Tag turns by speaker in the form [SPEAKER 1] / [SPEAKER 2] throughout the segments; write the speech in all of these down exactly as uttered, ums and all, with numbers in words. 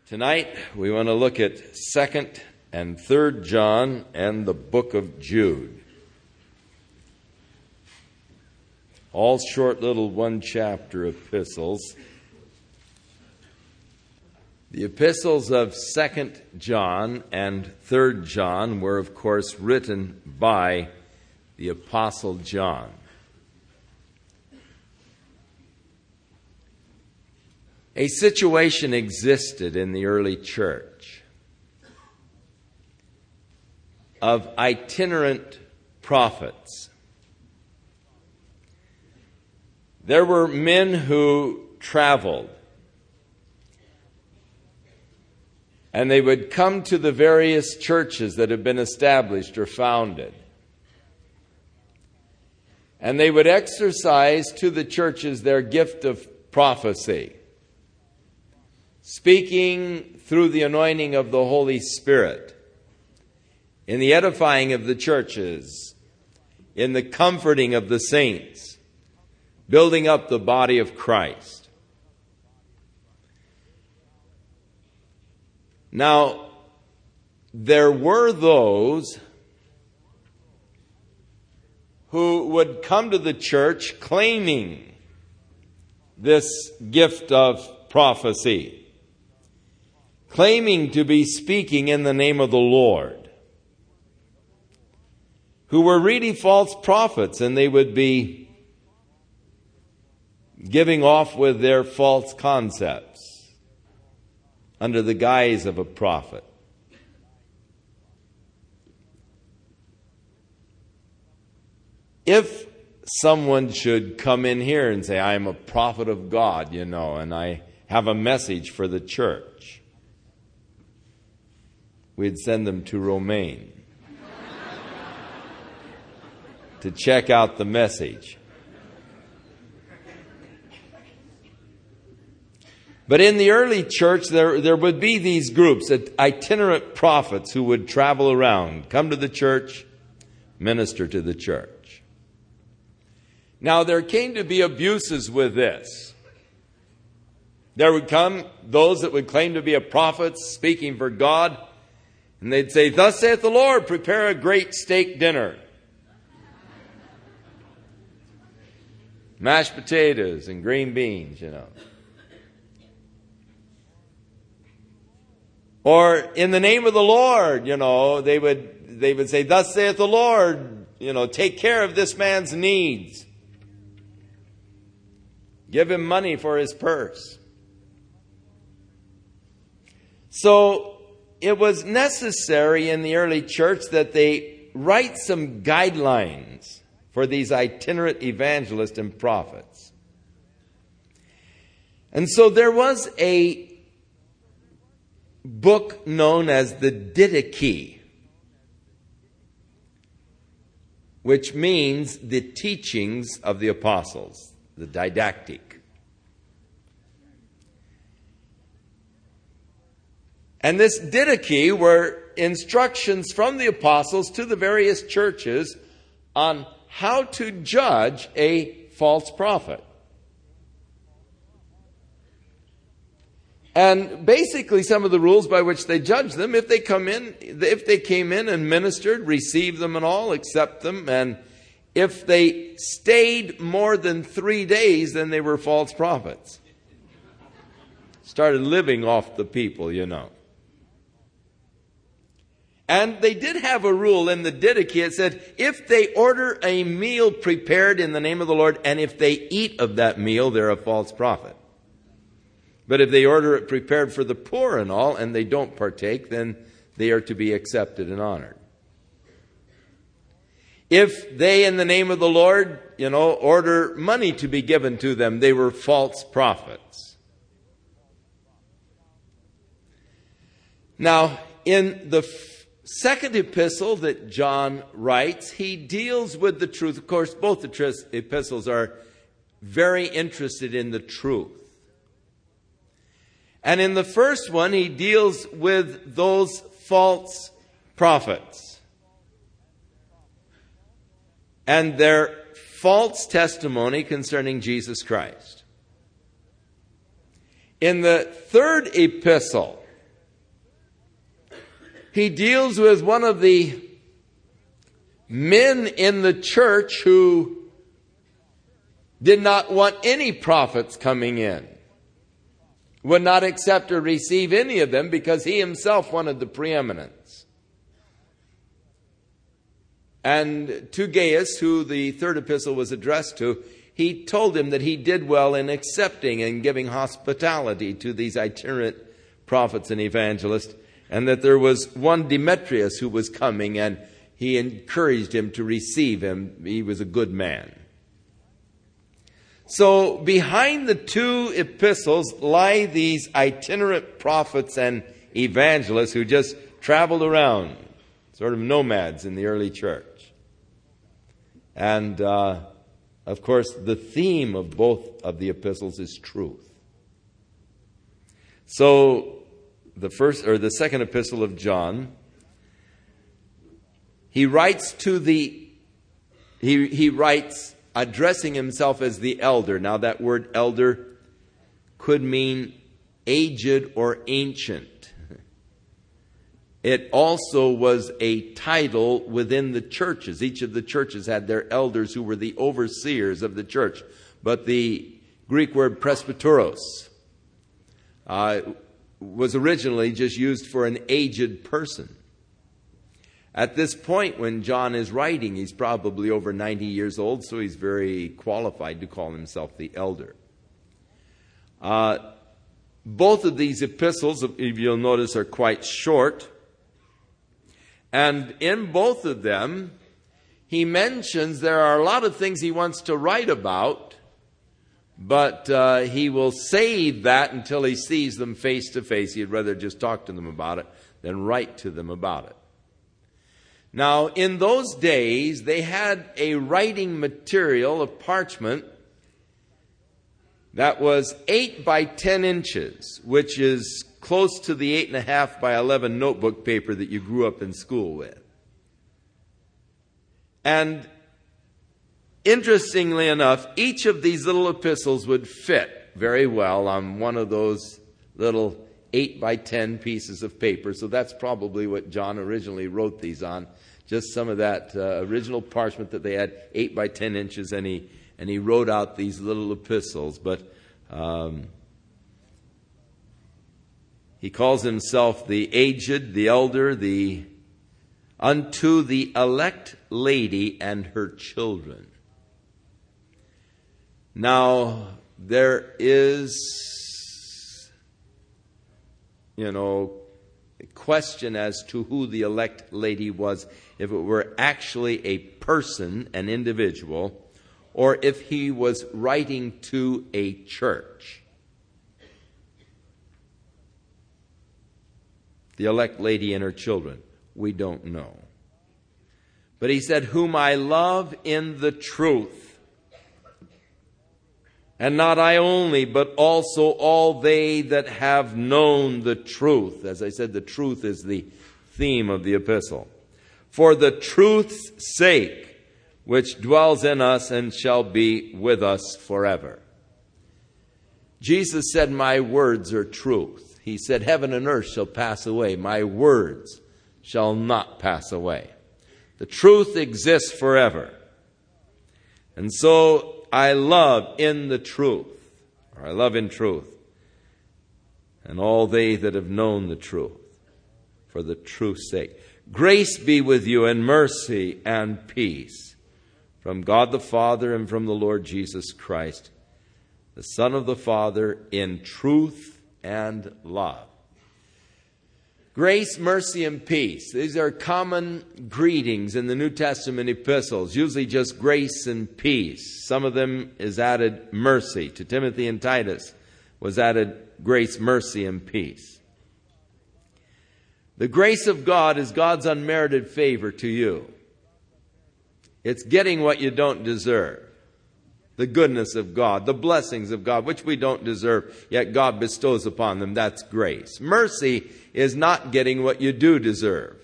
[SPEAKER 1] Tonight, we want to look at Second and Third John and the book of Jude. All short little one-chapter epistles. The epistles of Second John and Third John were, of course, written by the Apostle John. A situation existed in the early church of itinerant prophets. There were men who traveled, and they would come to the various churches that had been established or founded. And they would exercise to the churches their gift of prophecy, speaking through the anointing of the Holy Spirit, in the edifying of the churches, in the comforting of the saints, building up the body of Christ. Now, there were those who would come to the church claiming this gift of prophecy, claiming to be speaking in the name of the Lord, who were really false prophets, and they would be giving off with their false concepts under the guise of a prophet. If someone should come in here and say, I'm a prophet of God, you know, and I have a message for the church, we'd send them to Romaine to check out the message. But in the early church, there, there would be these groups, itinerant prophets who would travel around, come to the church, minister to the church. Now, there came to be abuses with this. There would come those that would claim to be a prophet speaking for God, and they'd say, thus saith the Lord, prepare a great steak dinner. Mashed potatoes and green beans, you know. Or in the name of the Lord, you know, they would they would say, thus saith the Lord, you know, take care of this man's needs. Give him money for his purse. So it was necessary in the early church that they write some guidelines for these itinerant evangelists and prophets. And so there was a book known as the Didache, which means the teachings of the apostles, the didactic. And this Didache were instructions from the apostles to the various churches on how to judge a false prophet. And basically some of the rules by which they judge them, if they come in, if they came in and ministered, receive them and all, accept them, and if they stayed more than three days, then they were false prophets. Started living off the people, you know. And they did have a rule in the Didache. It said, if they order a meal prepared in the name of the Lord, and if they eat of that meal, they're a false prophet. But if they order it prepared for the poor and all, and they don't partake, then they are to be accepted and honored. If they, in the name of the Lord, you know, order money to be given to them, they were false prophets. Now, in the second epistle that John writes, he deals with the truth. Of course, both the tr- epistles are very interested in the truth. And in the first one, he deals with those false prophets and their false testimony concerning Jesus Christ. In the third epistle, he deals with one of the men in the church who did not want any prophets coming in, would not accept or receive any of them because he himself wanted the preeminence. And to Gaius, who the third epistle was addressed to, he told him that he did well in accepting and giving hospitality to these itinerant prophets and evangelists, and that there was one Demetrius who was coming, and he encouraged him to receive him. He was a good man. So behind the two epistles lie these itinerant prophets and evangelists who just traveled around, sort of nomads in the early church. And, uh, of course, the theme of both of the epistles is truth. So the first or the second epistle of John, he writes to the, he, he writes addressing himself as the elder. Now that word elder could mean aged or ancient. It also was a title within the churches. Each of the churches had their elders who were the overseers of the church. But the Greek word presbyteros uh, was originally just used for an aged person. At this point when John is writing, he's probably over ninety years old, so he's very qualified to call himself the elder. Uh, both of these epistles, if you'll notice, are quite short. And in both of them, he mentions there are a lot of things he wants to write about, but uh, he will save that until he sees them face to face. He'd rather just talk to them about it than write to them about it. Now, in those days, they had a writing material of parchment that was eight by ten inches, which is close to the eight and a half by eleven notebook paper that you grew up in school with. And interestingly enough, each of these little epistles would fit very well on one of those little eight by ten pieces of paper. So that's probably what John originally wrote these on. Just some of that uh, original parchment that they had, eight by ten inches, and he and he wrote out these little epistles. But um, he calls himself the aged, the elder, the unto the elect lady and her children. Now there is, you know, a question as to who the elect lady was, if it were actually a person, an individual, or if he was writing to a church. The elect lady and her children, we don't know. But he said, whom I love in the truth. And not I only, but also all they that have known the truth. As I said, the truth is the theme of the epistle. For the truth's sake, which dwells in us and shall be with us forever. Jesus said, my words are truth. He said, heaven and earth shall pass away. My words shall not pass away. The truth exists forever. And so I love in the truth, or I love in truth, and all they that have known the truth, for the truth's sake. Grace be with you, and mercy and peace from God the Father and from the Lord Jesus Christ, the Son of the Father, in truth and love. Grace, mercy, and peace. These are common greetings in the New Testament epistles, usually just grace and peace. Some of them is added mercy. To Timothy and Titus was added grace, mercy, and peace. The grace of God is God's unmerited favor to you. It's getting what you don't deserve. The goodness of God, the blessings of God, which we don't deserve, yet God bestows upon them. That's grace. Mercy is not getting what you do deserve.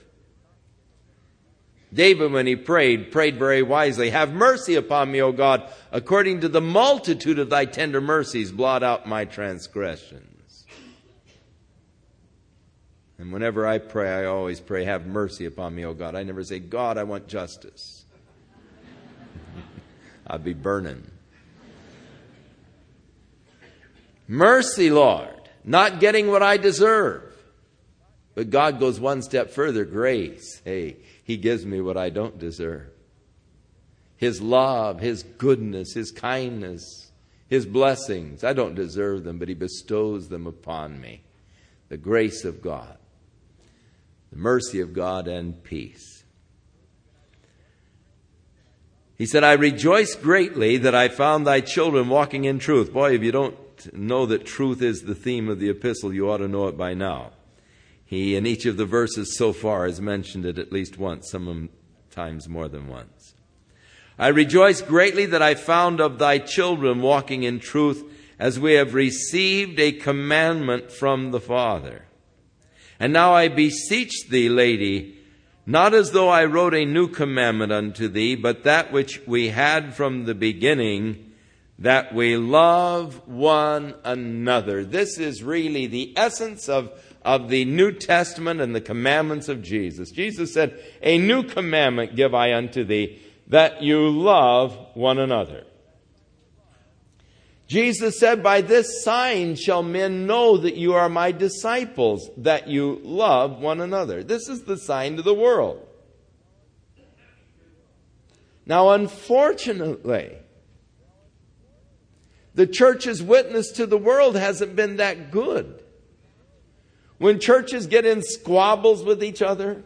[SPEAKER 1] David, when he prayed, prayed very wisely. Have mercy upon me, O God, according to the multitude of thy tender mercies, blot out my transgressions. And whenever I pray, I always pray, have mercy upon me, O God. I never say, God, I want justice. I'd be burning. Mercy, Lord, not getting what I deserve. But God goes one step further, grace. Hey, He gives me what I don't deserve. His love, His goodness, His kindness, His blessings. I don't deserve them, but He bestows them upon me. The grace of God, the mercy of God, and peace. He said, I rejoice greatly that I found thy children walking in truth. Boy, if you don't know that truth is the theme of the epistle, you ought to know it by now. He, in each of the verses so far, has mentioned it at least once, sometimes more than once. I rejoice greatly that I found of thy children walking in truth, as we have received a commandment from the Father. And now I beseech thee, lady, not as though I wrote a new commandment unto thee, but that which we had from the beginning, that we love one another. This is really the essence of, of the New Testament and the commandments of Jesus. Jesus said, a new commandment give I unto thee, that you love one another. Jesus said, by this sign shall men know that you are my disciples, that you love one another. This is the sign to the world. Now, unfortunately, the church's witness to the world hasn't been that good. When churches get in squabbles with each other,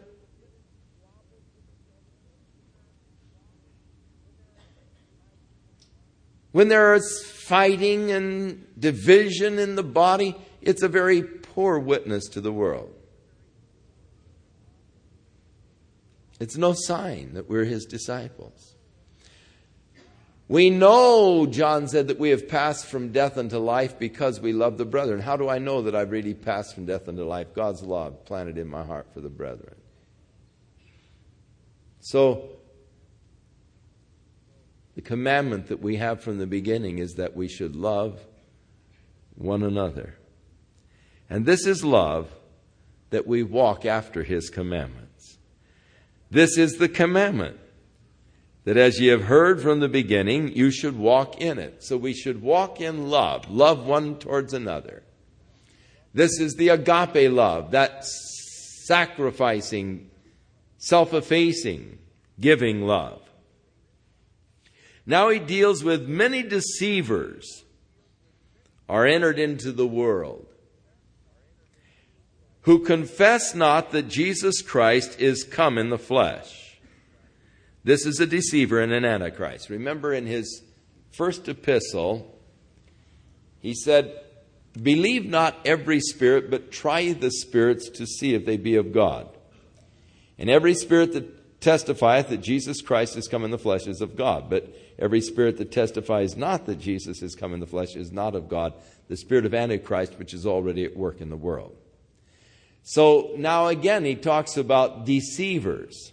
[SPEAKER 1] when there is fighting and division in the body, it's a very poor witness to the world. It's no sign that we're His disciples. We know, John said, that we have passed from death unto life because we love the brethren. How do I know that I've really passed from death unto life? God's love planted in my heart for the brethren. So, the commandment that we have from the beginning is that we should love one another. And this is love, that we walk after His commandments. This is the commandment, that as ye have heard from the beginning, you should walk in it. So we should walk in love, love one towards another. This is the agape love, that sacrificing, self-effacing, giving love. Now he deals with many deceivers are entered into the world, who confess not that Jesus Christ is come in the flesh. This is a deceiver and an antichrist. Remember in his first epistle, he said, believe not every spirit, but try the spirits to see if they be of God. And every spirit that testifieth that Jesus Christ is come in the flesh is of God. But every spirit that testifies not that Jesus is come in the flesh is not of God, the spirit of Antichrist, which is already at work in the world. So now again, he talks about deceivers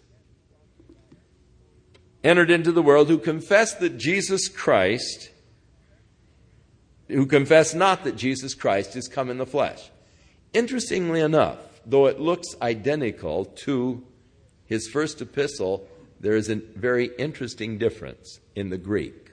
[SPEAKER 1] entered into the world who confess that Jesus Christ, who confess not that Jesus Christ is come in the flesh. Interestingly enough, though it looks identical to his first epistle, there is a very interesting difference in the Greek.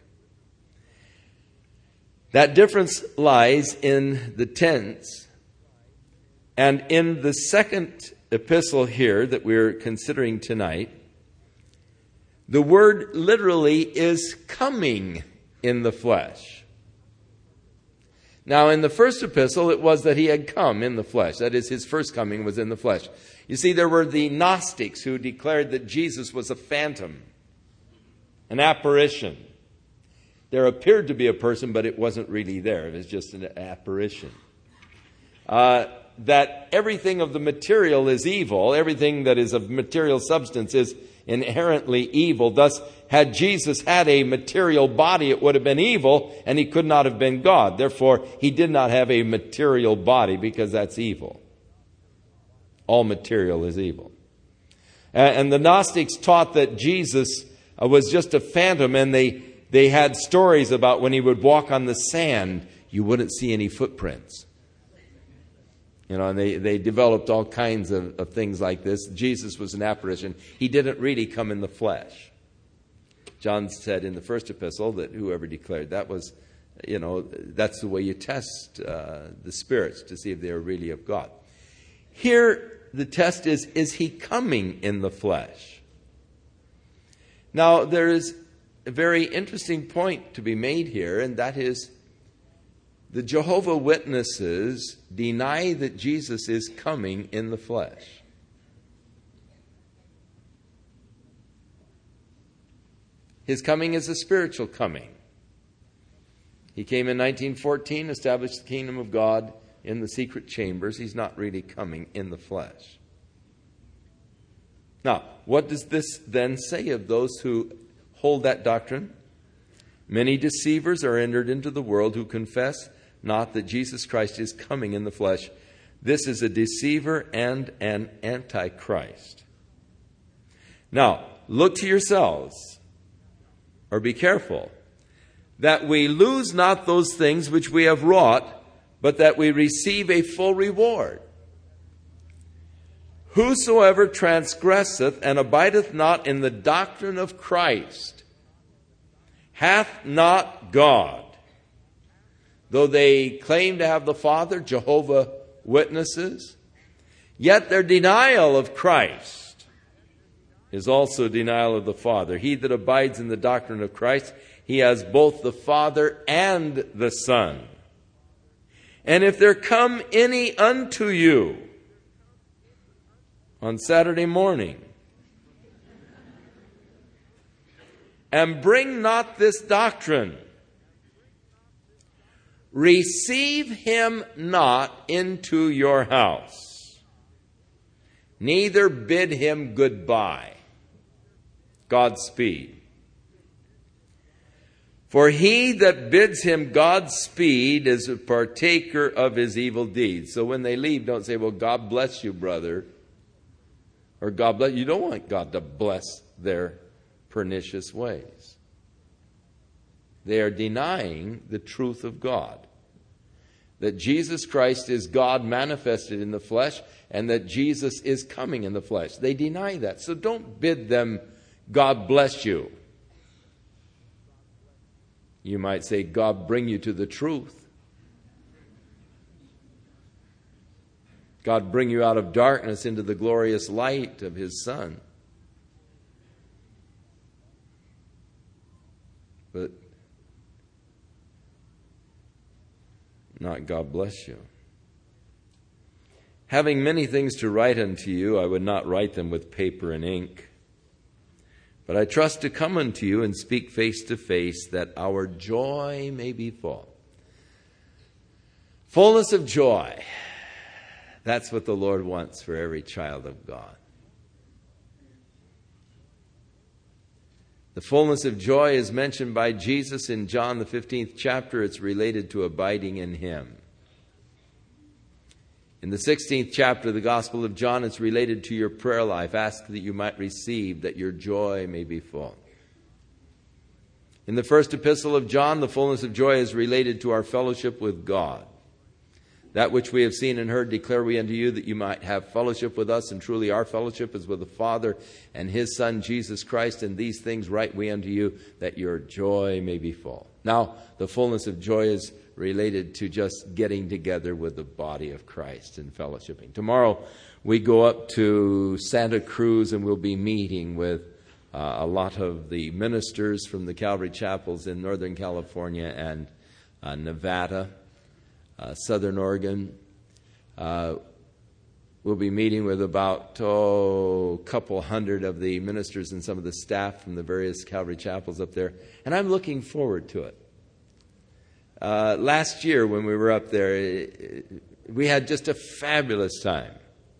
[SPEAKER 1] That difference lies in the tense, and in the second epistle here that we're considering tonight, the word literally is coming in the flesh. Now, in the first epistle, it was that he had come in the flesh. That is, his first coming was in the flesh. You see, there were the Gnostics who declared that Jesus was a phantom, an apparition. There appeared to be a person, but it wasn't really there. It was just an apparition. Uh, that everything of the material is evil. Everything that is of material substance is inherently evil. Thus, had Jesus had a material body, it would have been evil, and he could not have been God. Therefore, he did not have a material body, because that's evil. All material is evil. And the Gnostics taught that Jesus was just a phantom, and they, they had stories about when he would walk on the sand, you wouldn't see any footprints. You know, and they, they developed all kinds of, of things like this. Jesus was an apparition. He didn't really come in the flesh. John said in the first epistle that whoever declared that was, you know, that's the way you test uh, the spirits to see if they are really of God. Here, the test is, is he coming in the flesh? Now, there is a very interesting point to be made here, and that is the Jehovah Witnesses deny that Jesus is coming in the flesh. His coming is a spiritual coming. He came in nineteen fourteen, established the kingdom of God in the secret chambers. He's not really coming in the flesh. Now, what does this then say of those who hold that doctrine? Many deceivers are entered into the world who confess not that Jesus Christ is coming in the flesh. This is a deceiver and an antichrist. Now, look to yourselves, or be careful, that we lose not those things which we have wrought, but that we receive a full reward. Whosoever transgresseth and abideth not in the doctrine of Christ hath not God. Though they claim to have the Father, Jehovah Witnesses, yet their denial of Christ is also denial of the Father. He that abides in the doctrine of Christ, he has both the Father and the Son. And if there come any unto you on Saturday morning, and bring not this doctrine, receive him not into your house, neither bid him goodbye. Godspeed. For he that bids him Godspeed is a partaker of his evil deeds. So when they leave, don't say, well, God bless you, brother. Or God bless. You don't want God to bless their pernicious ways. They are denying the truth of God. That Jesus Christ is God manifested in the flesh, and that Jesus is coming in the flesh. They deny that. So don't bid them, God bless you. You might say, God bring you to the truth. God bring you out of darkness into the glorious light of his Son. But not God bless you. Having many things to write unto you, I would not write them with paper and ink. But I trust to come unto you and speak face to face, that our joy may be full. Fullness of joy. That's what the Lord wants for every child of God. The fullness of joy is mentioned by Jesus in John the fifteenth chapter. It's related to abiding in him. In the sixteenth chapter of the Gospel of John, it's related to your prayer life. Ask that you might receive, that your joy may be full. In the first epistle of John, the fullness of joy is related to our fellowship with God. That which we have seen and heard declare we unto you, that you might have fellowship with us. And truly our fellowship is with the Father and his Son, Jesus Christ. And these things write we unto you, that your joy may be full. Now, the fullness of joy is related to just getting together with the body of Christ and fellowshipping. Tomorrow we go up to Santa Cruz and we'll be meeting with uh, a lot of the ministers from the Calvary chapels in Northern California and uh, Nevada, uh, Southern Oregon. Uh, we'll be meeting with about oh, a couple hundred of the ministers and some of the staff from the various Calvary chapels up there. And I'm looking forward to it. Uh, last year when we were up there, it, we had just a fabulous time.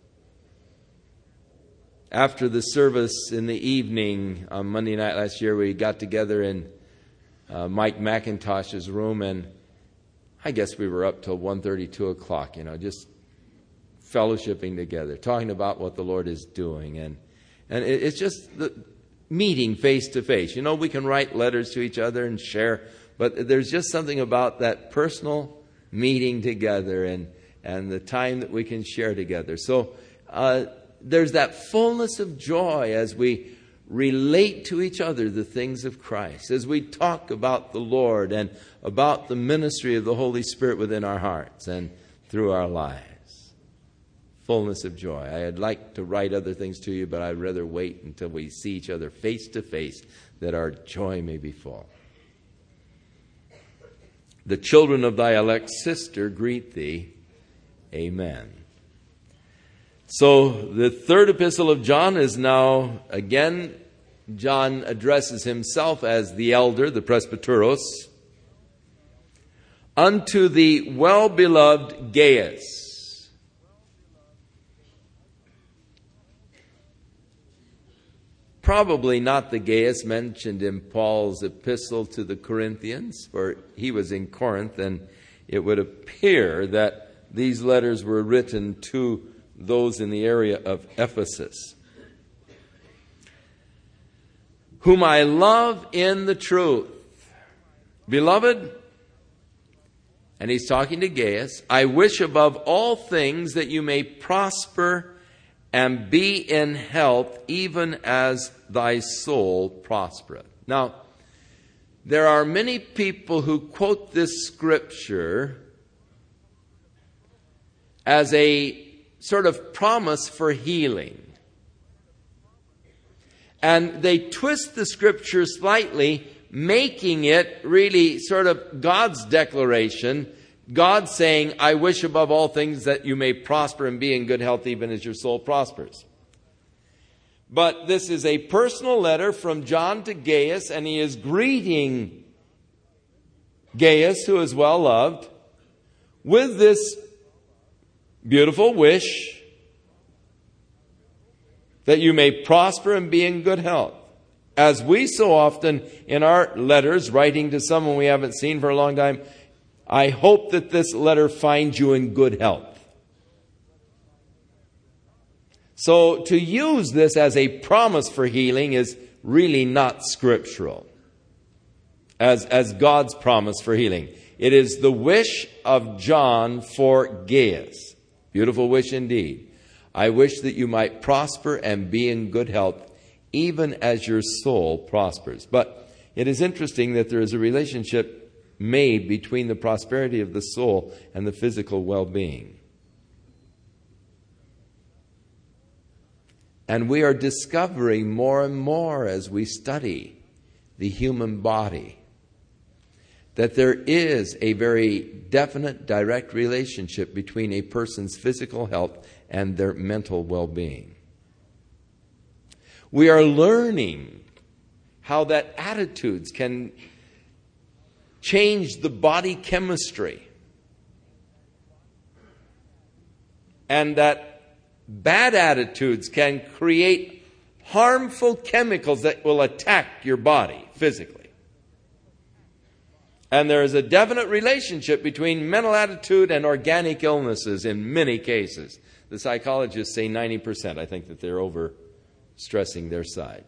[SPEAKER 1] After the service in the evening on Monday night last year, we got together in uh, Mike McIntosh's room, and I guess we were up till one thirty, two o'clock, you know, just fellowshipping together, talking about what the Lord is doing. And, and it, it's just the meeting face to face. You know, we can write letters to each other and share, but there's just something about that personal meeting together and, and the time that we can share together. So uh, there's that fullness of joy as we relate to each other the things of Christ, as we talk about the Lord and about the ministry of the Holy Spirit within our hearts and through our lives. Fullness of joy. I'd like to write other things to you, but I'd rather wait until we see each other face to face, that our joy may be full. The children of thy elect sister greet thee. Amen. So the third epistle of John is now, again, John addresses himself as the elder, the presbyteros, unto the well-beloved Gaius. Probably not the Gaius mentioned in Paul's epistle to the Corinthians, for he was in Corinth, and it would appear that these letters were written to those in the area of Ephesus. Whom I love in the truth. Beloved, and he's talking to Gaius, I wish above all things that you may prosper and be in health, even as thy soul prospereth. Now, there are many people who quote this scripture as a sort of promise for healing. And they twist the scripture slightly, making it really sort of God's declaration. God saying, I wish above all things that you may prosper and be in good health, even as your soul prospers. But this is a personal letter from John to Gaius, and he is greeting Gaius, who is well loved, with this beautiful wish that you may prosper and be in good health. As we so often in our letters, writing to someone we haven't seen for a long time, I hope that this letter finds you in good health. So to use this as a promise for healing is really not scriptural as, as God's promise for healing. It is the wish of John for Gaius. Beautiful wish indeed. I wish that you might prosper and be in good health, even as your soul prospers. But it is interesting that there is a relationship made between the prosperity of the soul and the physical well-being. And we are discovering more and more as we study the human body that there is a very definite, direct relationship between a person's physical health and their mental well-being. We are learning how that attitudes can change the body chemistry, and that bad attitudes can create harmful chemicals that will attack your body physically. And there is a definite relationship between mental attitude and organic illnesses in many cases. The psychologists say ninety percent. I think that they're over-stressing their side.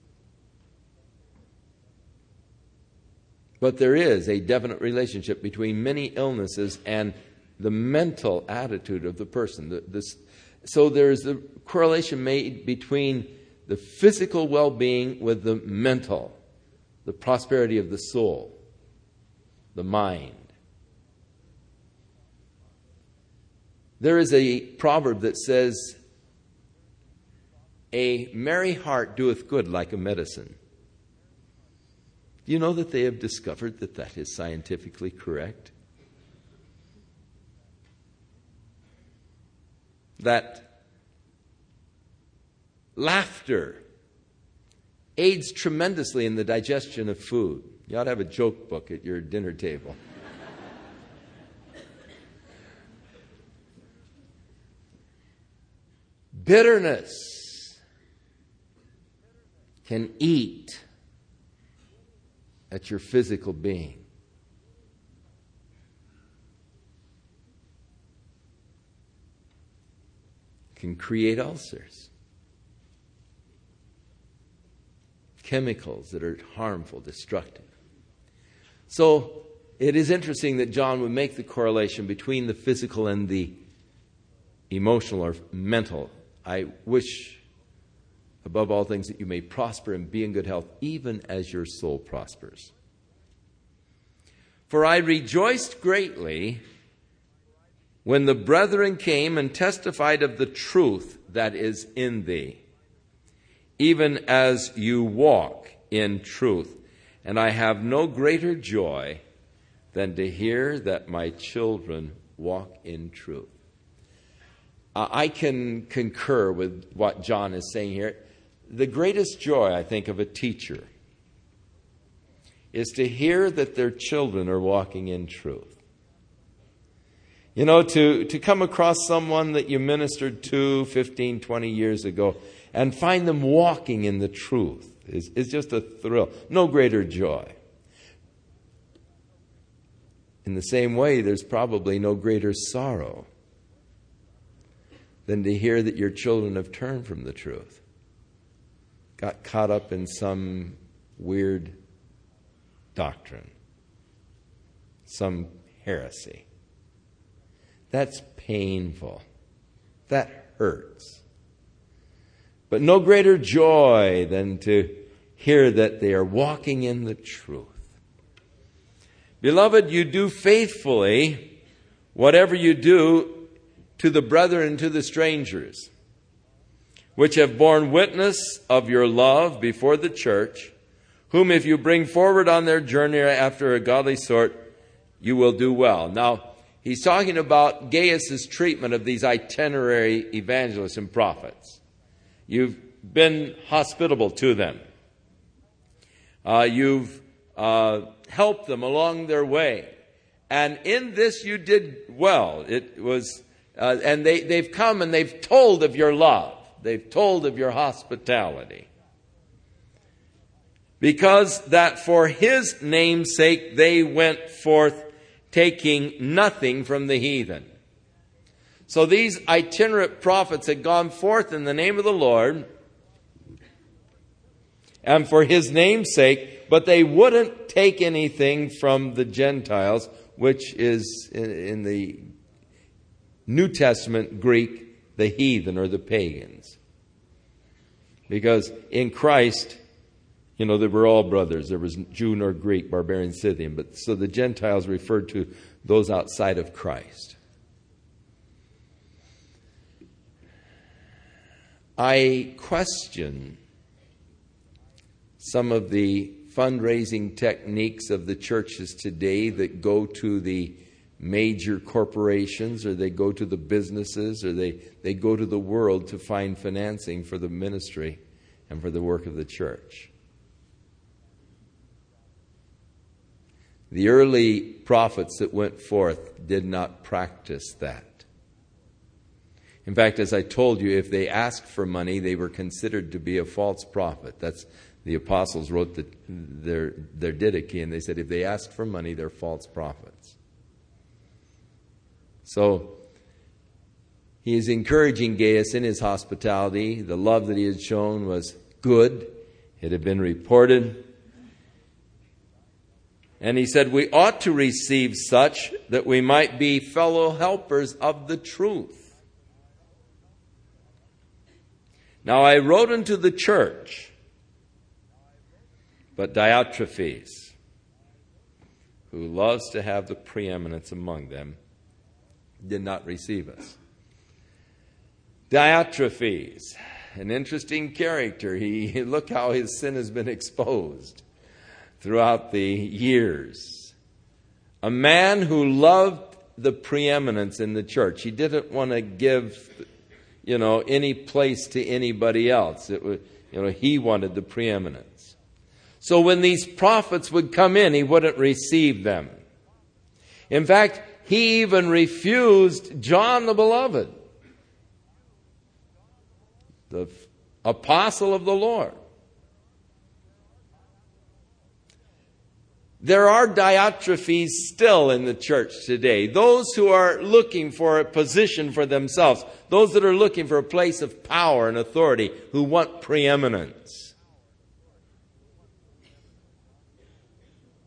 [SPEAKER 1] But there is a definite relationship between many illnesses and the mental attitude of the person. The, this, so there is a correlation made between the physical well-being with the mental, the prosperity of the soul, the mind. There is a proverb that says, a merry heart doeth good like a medicine. Do you know that they have discovered that that is scientifically correct? That laughter aids tremendously in the digestion of food. You ought to have a joke book at your dinner table. Bitterness can eat at your physical being. Can create ulcers. Chemicals that are harmful, destructive. So it is interesting that John would make the correlation between the physical and the emotional or mental. I wish above all things that you may prosper and be in good health, even as your soul prospers. For I rejoiced greatly when the brethren came and testified of the truth that is in thee, even as you walk in truth. And I have no greater joy than to hear that my children walk in truth. Uh, I can concur with what John is saying here. The greatest joy, I think, of a teacher is to hear that their children are walking in truth. You know, to, to come across someone that you ministered to fifteen, twenty years ago and find them walking in the truth is, is just a thrill. No greater joy. In the same way, there's probably no greater sorrow than to hear that your children have turned from the truth, got caught up in some weird doctrine, some heresy. That's painful. That hurts. But no greater joy than to hear that they are walking in the truth. Beloved, you do faithfully whatever you do to the brethren and to the strangers, which have borne witness of your love before the church, whom if you bring forward on their journey after a godly sort, you will do well. Now, he's talking about Gaius' treatment of these itinerary evangelists and prophets. You've been hospitable to them. Uh, you've uh, helped them along their way. And in this you did well. It was, uh, and they, they've come and they've told of your love. They've told of your hospitality. Because that for his name's sake they went forth taking nothing from the heathen. So these itinerant prophets had gone forth in the name of the Lord and for his name's sake, but they wouldn't take anything from the Gentiles, which is in, in the New Testament Greek, the heathen or the pagans. Because in Christ, you know, they were all brothers. There was Jew nor Greek, barbarian, Scythian. But so the Gentiles referred to those outside of Christ. I question some of the fundraising techniques of the churches today that go to the major corporations, or they go to the businesses, or they, they go to the world to find financing for the ministry and for the work of the church. The early prophets that went forth did not practice that. In fact, as I told you, if they asked for money, they were considered to be a false prophet. That's the apostles wrote the, their, their Didache, and they said if they ask for money, they're false prophets. So he is encouraging Gaius in his hospitality. The love that he had shown was good. It had been reported. And he said, we ought to receive such that we might be fellow helpers of the truth. Now I wrote unto the church, but Diotrephes, who loves to have the preeminence among them, did not receive us. Diotrephes, an interesting character. He look how his sin has been exposed throughout the years. A man who loved the preeminence in the church. He didn't want to give, you know, any place to anybody else. It was, you know, he wanted the preeminence. So when these prophets would come in, he wouldn't receive them. In fact, he even refused John the Beloved, the apostle of the Lord. There are Diotrephes still in the church today. Those who are looking for a position for themselves. Those that are looking for a place of power and authority, who want preeminence.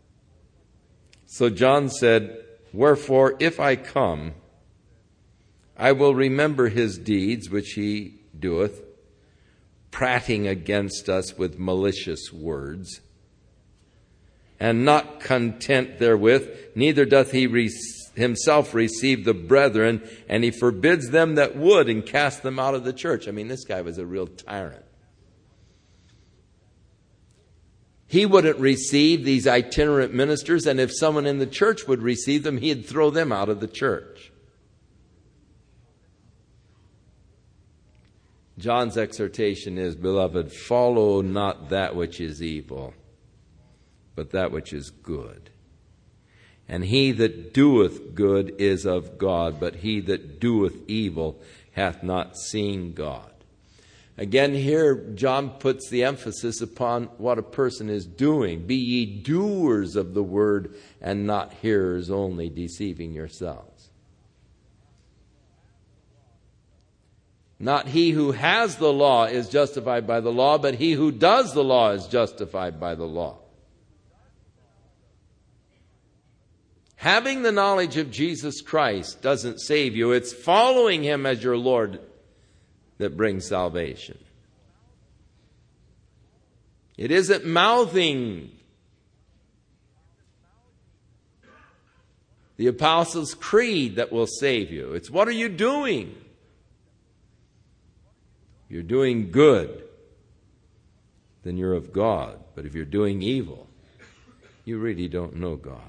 [SPEAKER 1] So John said, wherefore, if I come, I will remember his deeds which he doeth, prating against us with malicious words. And not content therewith, neither doth he re- himself receive the brethren, and he forbids them that would, and cast them out of the church. I mean, this guy was a real tyrant. He wouldn't receive these itinerant ministers, and if someone in the church would receive them, he'd throw them out of the church. John's exhortation is, beloved, follow not that which is evil, but that which is good. And he that doeth good is of God, but he that doeth evil hath not seen God. Again, here John puts the emphasis upon what a person is doing. Be ye doers of the word and not hearers only, deceiving yourselves. Not he who has the law is justified by the law, but he who does the law is justified by the law. Having the knowledge of Jesus Christ doesn't save you. It's following him as your Lord that brings salvation. It isn't mouthing the Apostles' Creed that will save you. It's what are you doing? If you're doing good, then you're of God. But if you're doing evil, you really don't know God.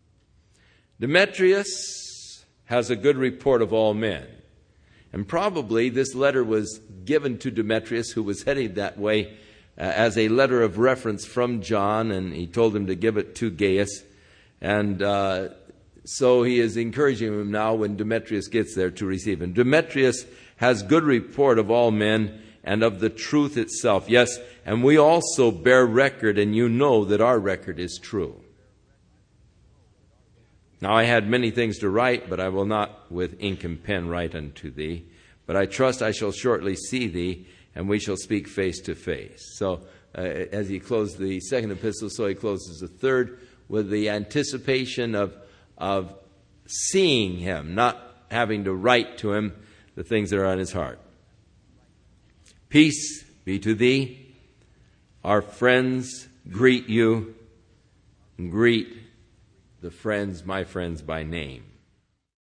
[SPEAKER 1] Demetrius has a good report of all men. And probably this letter was given to Demetrius, who was heading that way, uh, as a letter of reference from John, and he told him to give it to Gaius. And uh, so he is encouraging him now when Demetrius gets there to receive him. Demetrius has good report of all men and of the truth itself. Yes, and we also bear record, and you know that our record is true. Now I had many things to write, but I will not with ink and pen write unto thee. But I trust I shall shortly see thee, and we shall speak face to face. So uh, as he closed the second epistle, so he closes the third with the anticipation of, of seeing him, not having to write to him the things that are on his heart. Peace be to thee. Our friends greet you. And greet the friends, my friends by name.